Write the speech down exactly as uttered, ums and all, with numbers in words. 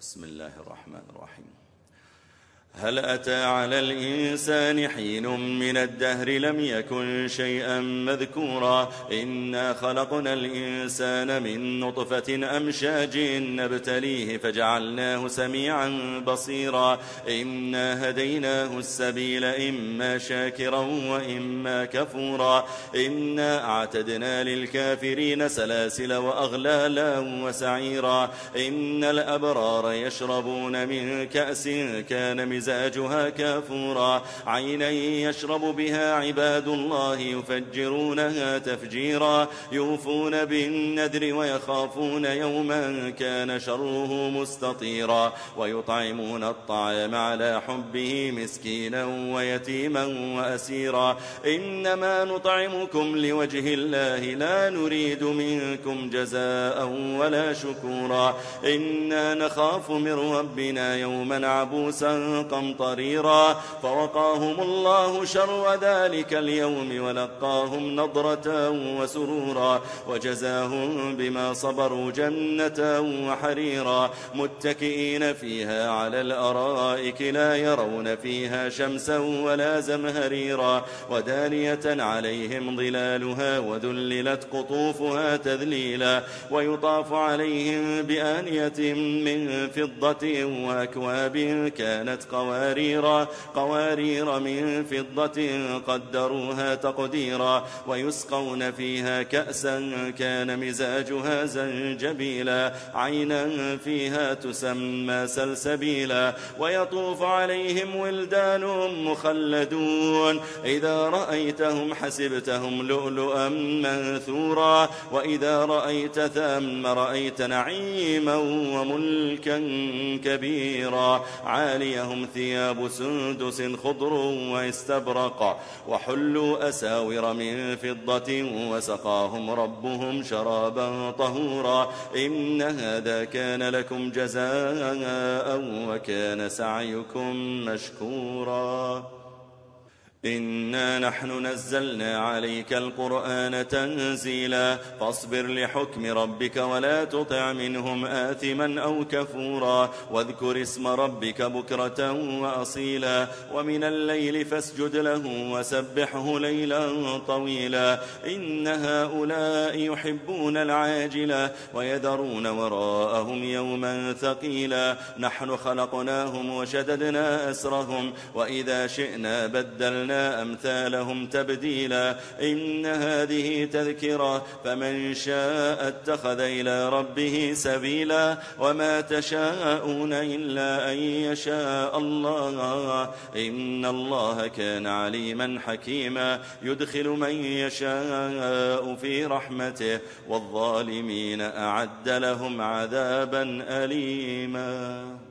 بسم الله الرحمن الرحيم. هل أتى على الإنسان حين من الدهر لم يكن شيئا مذكورا إنا خلقنا الإنسان من نطفة أمشاج نبتليه فجعلناه سميعا بصيرا إنا هديناه السبيل إما شاكرا وإما كفورا إنا أعتدنا للكافرين سلاسل وأغلالا وسعيرا إن الأبرار يشربون من كأس كان مزاجها كافورا عينا يشرب بها عباد الله يفجرونها تفجيرا يوفون بالنذر ويخافون يوما كان شره مستطيرا ويطعمون الطعام على حبه مسكينا ويتيما وأسيرا إنما نطعمكم لوجه الله لا نريد منكم جزاء ولا شكورا إنا نخاف من ربنا يوما عبوسا قمطريرا فوقاهم الله شر ذلك اليوم ولقاهم نضرة وسرورا وجزاهم بما صبروا جنة وحريرا متكئين فيها على الأرائك لا يرون فيها شمسا ولا زمهريرا ودانية عليهم ظلالها وذللت قطوفها تذليلا ويطاف عليهم بآنية من فضة وأكواب كانت قوارير قوارير من فضة قدروها تقديرا ويسقون فيها كأسا كان مزاجها زنجبيلا عينا فيها تسمى سلسبيلا ويطوف عليهم ولدان مخلدون إذا رأيتهم حسبتهم لؤلؤا منثورا وإذا رأيت ثم رأيت نعيما وملكا كبيرا عاليهم ثياب سندس خضر واستبرق وحلوا أساور من فضة وسقاهم ربهم شرابا طهورا إن هذا كان لكم جزاء وكان سعيكم مشكورا إنا نحن نزلنا عليك القرآن تنزيلا فاصبر لحكم ربك ولا تطع منهم آثما أو كفورا واذكر اسم ربك بكرة وأصيلا ومن الليل فاسجد له وسبحه ليلا طويلا إن هؤلاء يحبون العاجلة ويذرون وراءهم يوما ثقيلا نحن خلقناهم وشددنا أسرهم وإذا شئنا بدلنا أمثالهم تبديلا إن هذه تذكرة فمن شاء اتخذ إلى ربه سبيلا وما تشاءون إلا أن يشاء الله إن الله كان عليما حكيما يدخل من يشاء في رحمته والظالمين أعد لهم عذابا أليما.